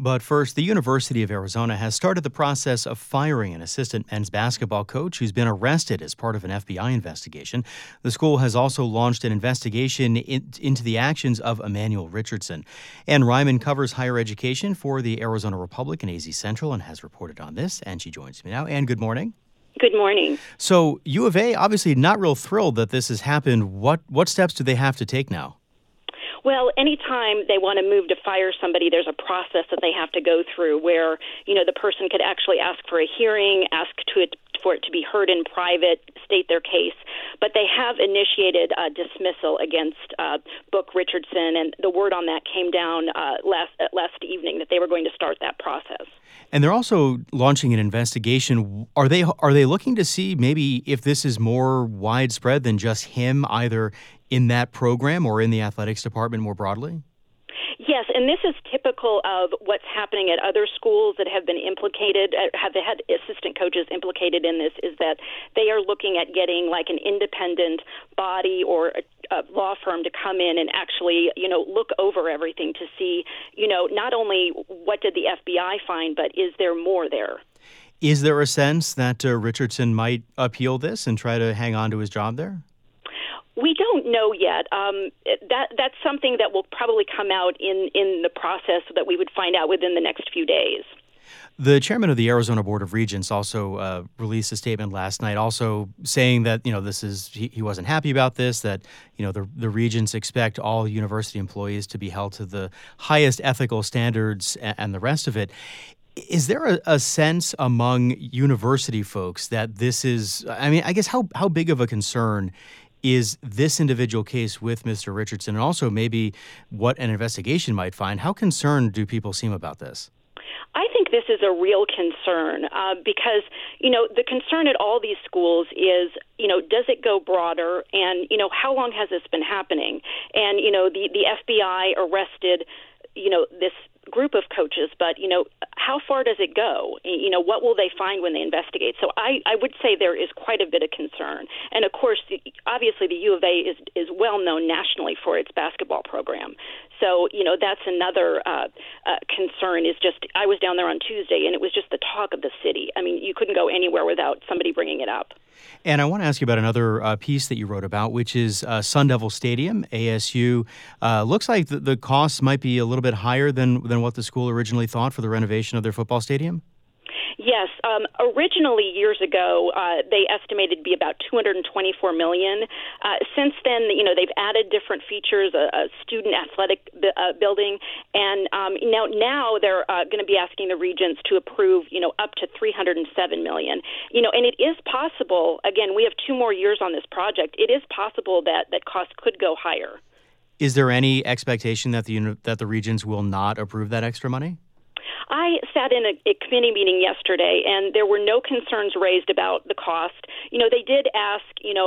But first, the University of Arizona has started the process of firing an assistant men's basketball coach who's been arrested as part of an FBI investigation. The school has also launched an investigation into the actions of Emmanuel Richardson. Ann Ryman covers higher education for the Arizona Republic and AZ Central and has reported on this, and she joins me now. Ann, good morning. Good morning. So U of A, obviously not real thrilled that this has happened. What steps do they have to take now? Well, anytime they want to move to fire somebody, there's a process that they have to go through where, the person could actually ask for a hearing, for it to be heard in private, state their case. But they have initiated a dismissal against Book Richardson, and the word on that came down last evening that they were going to start that process. And they're also launching an investigation. Are they looking to see maybe if this is more widespread than just him, either in that program or in the athletics department more broadly? Yes, and this is typical of what's happening at other schools that have been implicated, have had assistant coaches implicated in this, is that they are looking at getting like an independent body or a law firm to come in and actually, look over everything to see, not only what did the FBI find, but is there more there? Is there a sense that Richardson might appeal this and try to hang on to his job there? We don't know yet. That's something that will probably come out in the process that we would find out within the next few days. The chairman of the Arizona Board of Regents also released a statement last night, also saying that he wasn't happy about this. That the regents expect all university employees to be held to the highest ethical standards and the rest of it. Is there a sense among university folks that this is? I mean, I guess how big of a concern is this individual case with Mr. Richardson, and also maybe what an investigation might find? How concerned do people seem about this? I think this is a real concern because, the concern at all these schools is, does it go broader? And, how long has this been happening? And, the FBI arrested, this group of coaches, but, how far does it go? What will they find when they investigate? So I would say there is quite a bit of concern. And, of course, obviously the U of A is well known nationally for its basketball program. So, that's another concern is just I was down there on Tuesday, and it was just the talk of the city. I mean, you couldn't go anywhere without somebody bringing it up. And I want to ask you about another piece that you wrote about, which is Sun Devil Stadium, ASU. Looks like the costs might be a little bit higher than what the school originally thought for the renovation of their football stadium. Yes. Originally, years ago, they estimated to be about $224 million. Since then, they've added different features, a student athletic building, and now they're going to be asking the regents to approve, up to $307 million. And it is possible. Again, we have 2 more years on this project. It is possible that costs could go higher. Is there any expectation that the regents will not approve that extra money? I sat in a committee meeting yesterday, and there were no concerns raised about the cost. They did ask,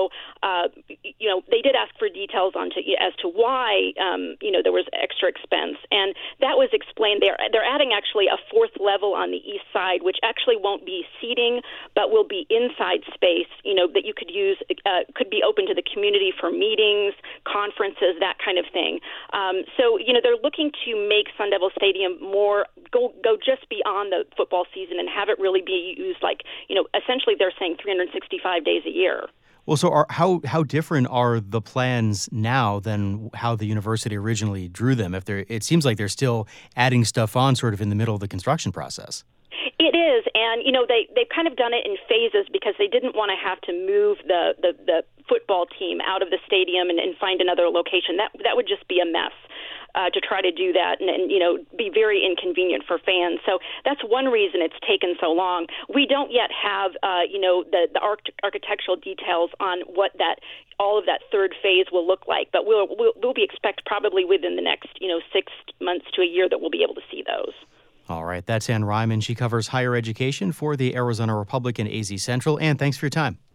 they did ask for details as to why, there was extra expense, and that was explained. They're adding actually a 4th level on the east side, which actually won't be seating, but will be inside space, that you could use, could be open to the community for meetings, conferences, that kind of thing. So, they're looking to make Sun Devil Stadium more go just beyond the football season and have it really be used essentially they're saying 365 days a year. Well, so how different are the plans now than how the university originally drew them? It seems like they're still adding stuff on sort of in the middle of the construction process. It is, and they've kind of done it in phases because they didn't want to have to move the football team out of the stadium and find another location. That would just be a mess. To try to do that and be very inconvenient for fans. So that's one reason it's taken so long. We don't yet have, the architectural details on what all of that 3rd phase will look like, but we'll be expect probably within the next, 6 months to a year that we'll be able to see those. All right. That's Ann Ryman. She covers higher education for the Arizona Republic and AZ Central. Ann, thanks for your time.